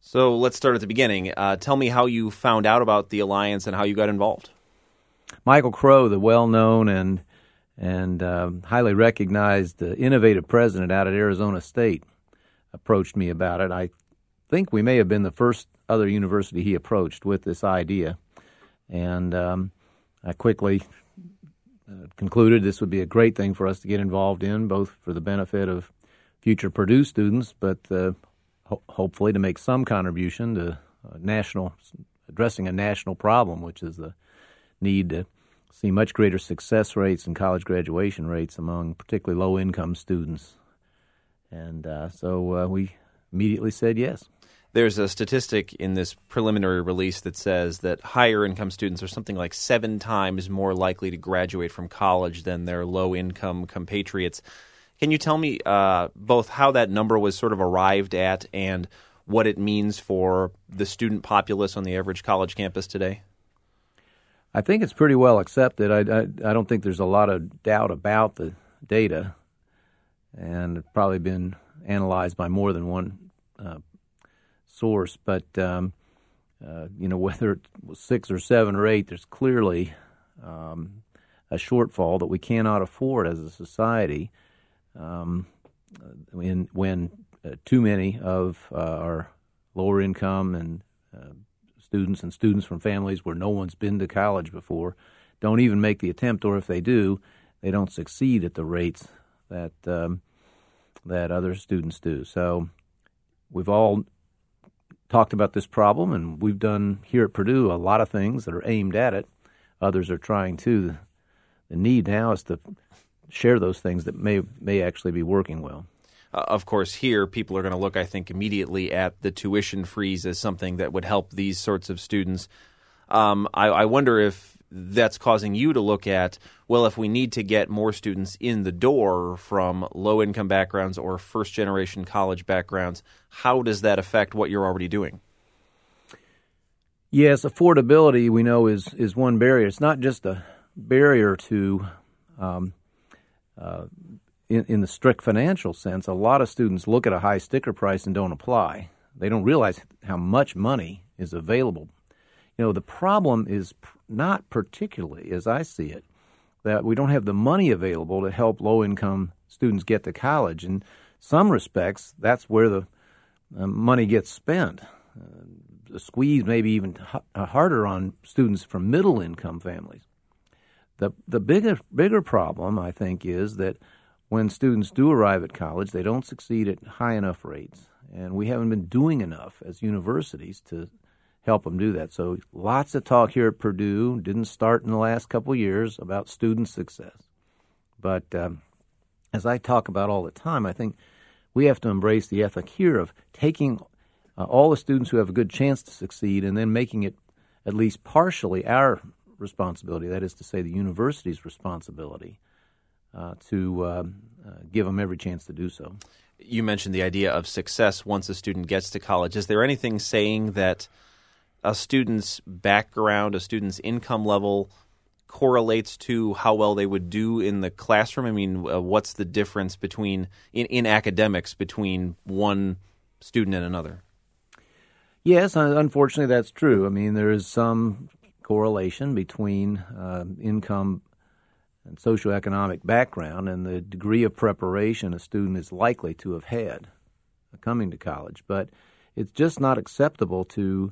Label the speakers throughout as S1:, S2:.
S1: So let's start at the beginning. Tell me how you found out about the Alliance and how you got involved.
S2: Michael Crow, the well-known and highly recognized innovative president out at Arizona State, approached me about it. I think we may have been the first other university he approached with this idea, and I quickly concluded this would be a great thing for us to get involved in, both for the benefit of future Purdue students, but hopefully to make some contribution to addressing a national problem, which is the need to see much greater success rates and college graduation rates among particularly low-income students. And so we immediately said yes.
S1: There's a statistic in this preliminary release that says that higher-income students are something like 7 times more likely to graduate from college than their low-income compatriots. Can you tell me both how that number was sort of arrived at and what it means for the student populace on the average college campus today?
S2: I think it's pretty well accepted. I don't think there's a lot of doubt about the data, and it's probably been analyzed by more than one source. But whether it was 6 or 7 or 8, there's clearly a shortfall that we cannot afford as a society when too many of our lower income and students from families where no one's been to college before don't even make the attempt, or if they do, they don't succeed at the rates that other students do. So we've all talked about this problem, and we've done here at Purdue a lot of things that are aimed at it. Others are trying to. The need now is to share those things that may actually be working well.
S1: Of course, here people are going to look, I think, immediately at the tuition freeze as something that would help these sorts of students. I wonder if that's causing you to look at, well, if we need to get more students in the door from low-income backgrounds or first-generation college backgrounds, how does that affect what you're already doing?
S2: Yes, affordability, we know, is one barrier. It's not just a barrier to in the strict financial sense. A lot of students look at a high sticker price and don't apply. They don't realize how much money is available. The problem is not particularly, as I see it, that we don't have the money available to help low-income students get to college. In some respects, that's where the money gets spent. The squeeze may be even harder on students from middle-income families. The bigger problem, I think, is that when students do arrive at college, they don't succeed at high enough rates, and we haven't been doing enough as universities to help them do that. So lots of talk here at Purdue, didn't start in the last couple of years, about student success. But as I talk about all the time, I think we have to embrace the ethic here of taking all the students who have a good chance to succeed and then making it at least partially our responsibility, that is to say the university's responsibility, to give them every chance to do so.
S1: You mentioned the idea of success once a student gets to college. Is there anything saying that a student's background, a student's income level correlates to how well they would do in the classroom? I mean, what's the difference between in academics between one student and another?
S2: Yes, unfortunately that's true. I mean, there is some correlation between income and socioeconomic background and the degree of preparation a student is likely to have had coming to college. But it's just not acceptable to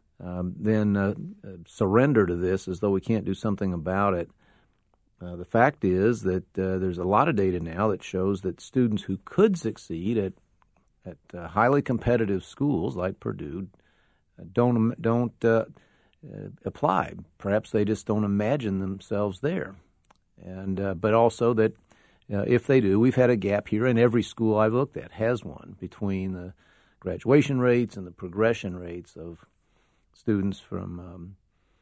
S2: then surrender to this as though we can't do something about it. The fact is that there's a lot of data now that shows that students who could succeed at highly competitive schools like Purdue don't apply. Perhaps they just don't imagine themselves there. And but also that if they do, we've had a gap here, and every school I've looked at has one, between the graduation rates and the progression rates of students from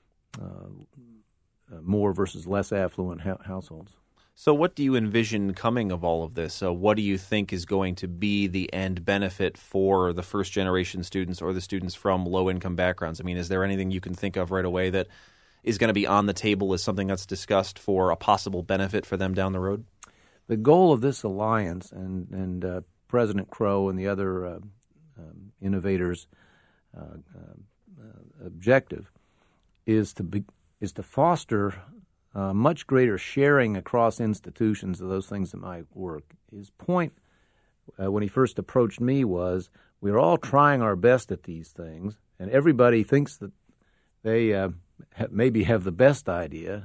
S2: more versus less affluent households.
S1: So what do you envision coming of all of this? What do you think is going to be the end benefit for the first-generation students or the students from low-income backgrounds? I mean, is there anything you can think of right away that is going to be on the table as something that's discussed for a possible benefit for them down the road?
S2: The goal of this alliance, and President Crow and the other innovators objective is to foster much greater sharing across institutions of those things that might work. His point when he first approached me was, we're all trying our best at these things, and everybody thinks that they maybe have the best idea.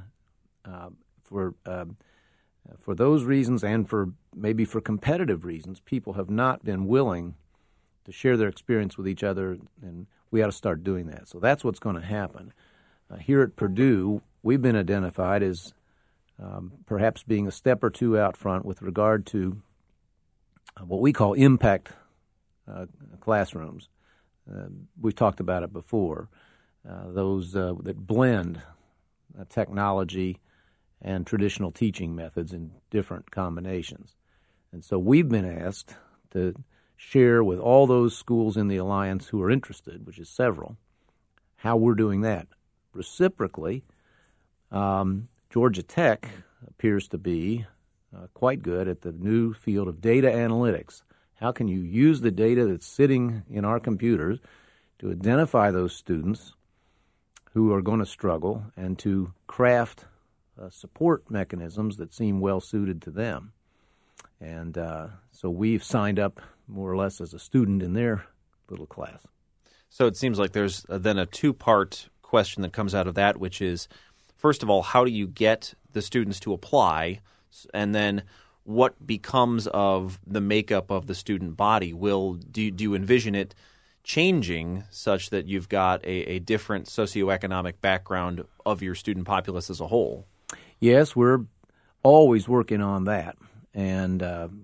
S2: For those reasons, and maybe for competitive reasons, people have not been willing to share their experience with each other, and we ought to start doing that. So that's what's going to happen. Here at Purdue, we've been identified as perhaps being a step or two out front with regard to what we call impact classrooms. We've talked about it before. Those that blend technology and traditional teaching methods in different combinations. And so we've been asked to share with all those schools in the Alliance who are interested, which is several, how we're doing that. Reciprocally, Georgia Tech appears to be quite good at the new field of data analytics. How can you use the data that's sitting in our computers to identify those students who are going to struggle and to craft support mechanisms that seem well suited to them? And so we've signed up more or less as a student in their little class.
S1: So it seems like there's then a two-part question that comes out of that, which is, first of all, how do you get the students to apply? And then what becomes of the makeup of the student body? Do you envision it changing such that you've got a different socioeconomic background of your student populace as a whole?
S2: Yes, we're always working on that. And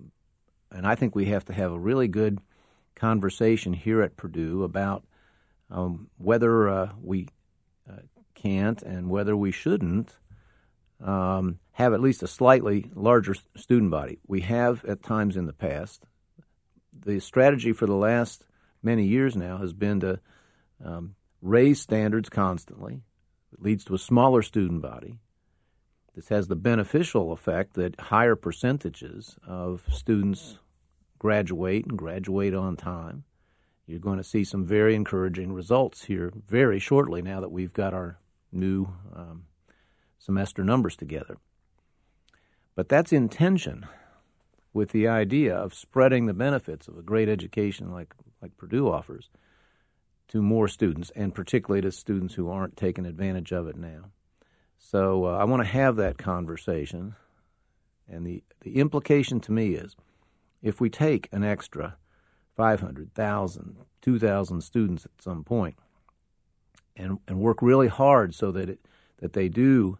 S2: I think we have to have a really good conversation here at Purdue about whether we can't and whether we shouldn't have at least a slightly larger student body. We have at times in the past. The strategy for the last many years now has been to raise standards constantly. It leads to a smaller student body. This has the beneficial effect that higher percentages of students graduate and graduate on time. You're going to see some very encouraging results here very shortly now that we've got our new semester numbers together. But that's in tension with the idea of spreading the benefits of a great education like Purdue offers to more students, and particularly to students who aren't taking advantage of it now. So I want to have that conversation, and the implication to me is if we take an extra 500,000, 2,000 students at some point and work really hard so that they do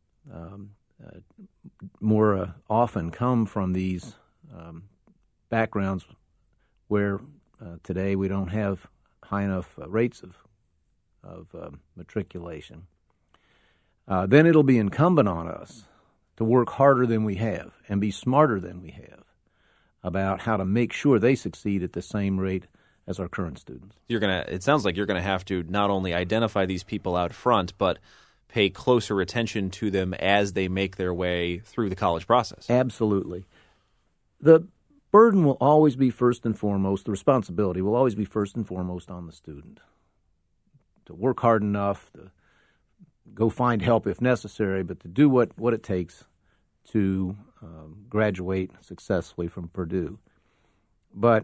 S2: more often come from these backgrounds where today we don't have high enough rates of matriculation, then it'll be incumbent on us to work harder than we have and be smarter than we have about how to make sure they succeed at the same rate as our current students.
S1: It sounds like you're going to have to not only identify these people out front, but pay closer attention to them as they make their way through the college process.
S2: Absolutely. The burden will always be first and foremost, the responsibility will always be first and foremost on the student. To work hard enough, to go find help if necessary, but to do what it takes to graduate successfully from Purdue. But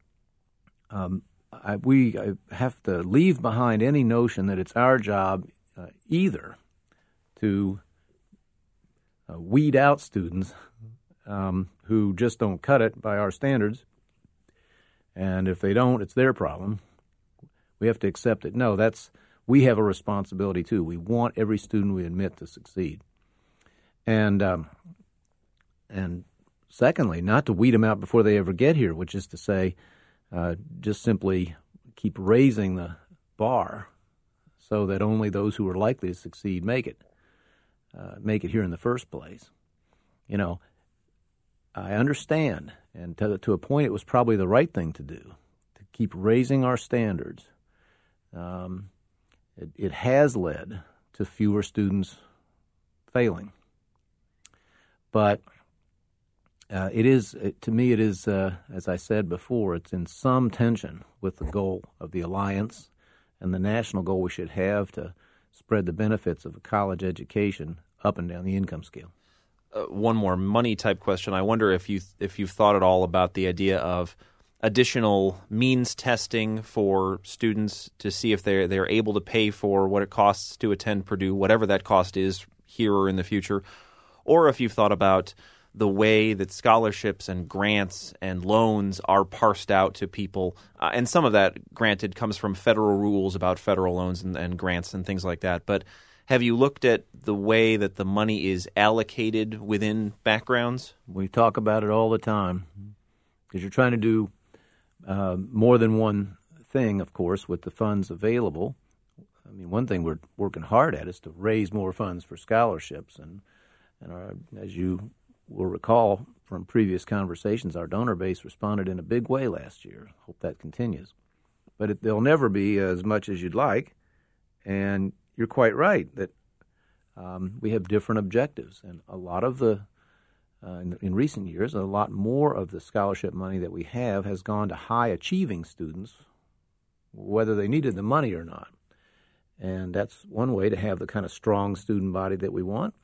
S2: we have to leave behind any notion that it's our job either to weed out students who just don't cut it by our standards, and if they don't, it's their problem. We have to accept it. No, we have a responsibility too. We want every student we admit to succeed, and secondly, not to weed them out before they ever get here, which is to say, just simply keep raising the bar so that only those who are likely to succeed make it here in the first place. You know, I understand, and to a point it was probably the right thing to do, to keep raising our standards. It has led to fewer students failing. But to me, it is, as I said before, it's in some tension with the goal of the Alliance, and the national goal we should have to spread the benefits of a college education up and down the income scale.
S1: One more money-type question. I wonder if you've thought at all about the idea of additional means testing for students to see if they're able to pay for what it costs to attend Purdue, whatever that cost is here or in the future, or if you've thought about the way that scholarships and grants and loans are parsed out to people. And some of that, granted, comes from federal rules about federal loans and grants and things like that. But have you looked at the way that the money is allocated within backgrounds?
S2: We talk about it all the time because you're trying to do more than one thing, of course, with the funds available. I mean, one thing we're working hard at is to raise more funds for scholarships. And as you will recall from previous conversations, our donor base responded in a big way last year. Hope that continues. But they'll never be as much as you'd like. And you're quite right that we have different objectives. And a lot of the in recent years, a lot more of the scholarship money that we have has gone to high-achieving students, whether they needed the money or not. And that's one way to have the kind of strong student body that we want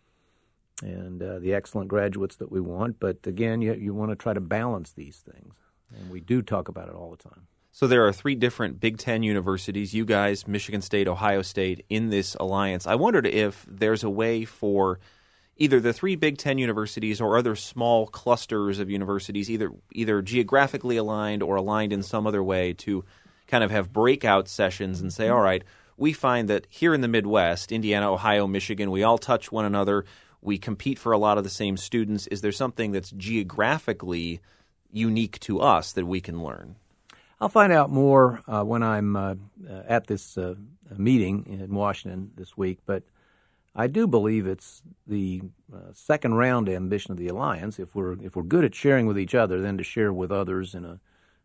S2: and the excellent graduates that we want. But again, you want to try to balance these things. And we do talk about it all the time.
S1: So there are 3 different Big Ten universities, you guys, Michigan State, Ohio State, in this alliance. I wondered if there's a way for either the 3 Big Ten universities or other small clusters of universities, either geographically aligned or aligned in some other way, to kind of have breakout sessions and say, all right, we find that here in the Midwest, Indiana, Ohio, Michigan, we all touch one another. We compete for a lot of the same students. Is there something that's geographically unique to us that we can learn?
S2: I'll find out more when I'm at this meeting in Washington this week, but I do believe it's the second round ambition of the alliance. If we're good at sharing with each other, then to share with others in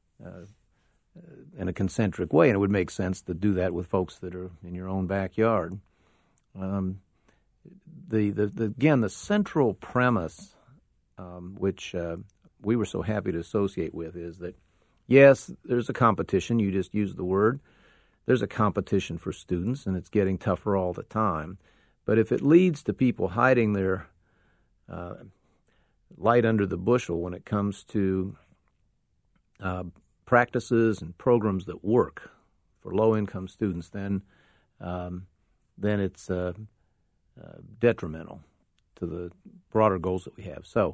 S2: a concentric way, and it would make sense to do that with folks that are in your own backyard. Again, the central premise, which we were so happy to associate with, is that yes, there's a competition. You just used the word. There's a competition for students, and it's getting tougher all the time. But if it leads to people hiding their light under the bushel when it comes to practices and programs that work for low-income students, then it's detrimental to the broader goals that we have. So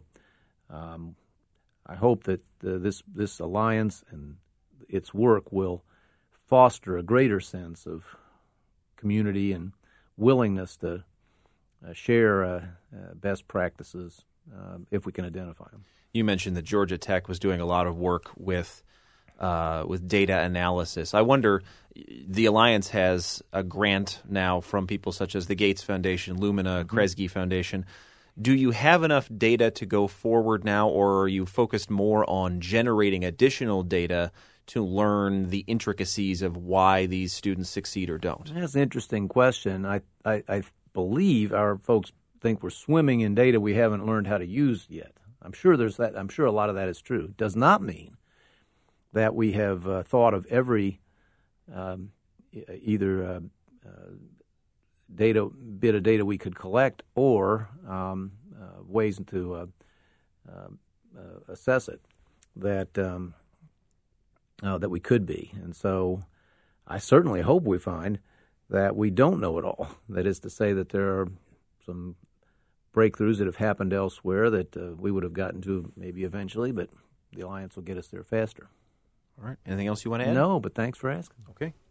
S2: I hope that this alliance and its work will foster a greater sense of community and willingness to share best practices if we can identify them.
S1: You mentioned that Georgia Tech was doing a lot of work with data analysis. I wonder, the Alliance has a grant now from people such as the Gates Foundation, Lumina, Kresge Foundation. Do you have enough data to go forward now, or are you focused more on generating additional data to learn the intricacies of why these students succeed or don't?
S2: That's an interesting question. I believe our folks think we're swimming in data we haven't learned how to use yet. I'm sure there's that. I'm sure a lot of that is true. It does not mean that we have thought of every either bit of data we could collect or ways to assess it that we could be. And so I certainly hope we find that we don't know it all. That is to say that there are some breakthroughs that have happened elsewhere that we would have gotten to maybe eventually, but the Alliance will get us there faster.
S1: All right. Anything else you want to add?
S2: No, but thanks for asking.
S1: Okay.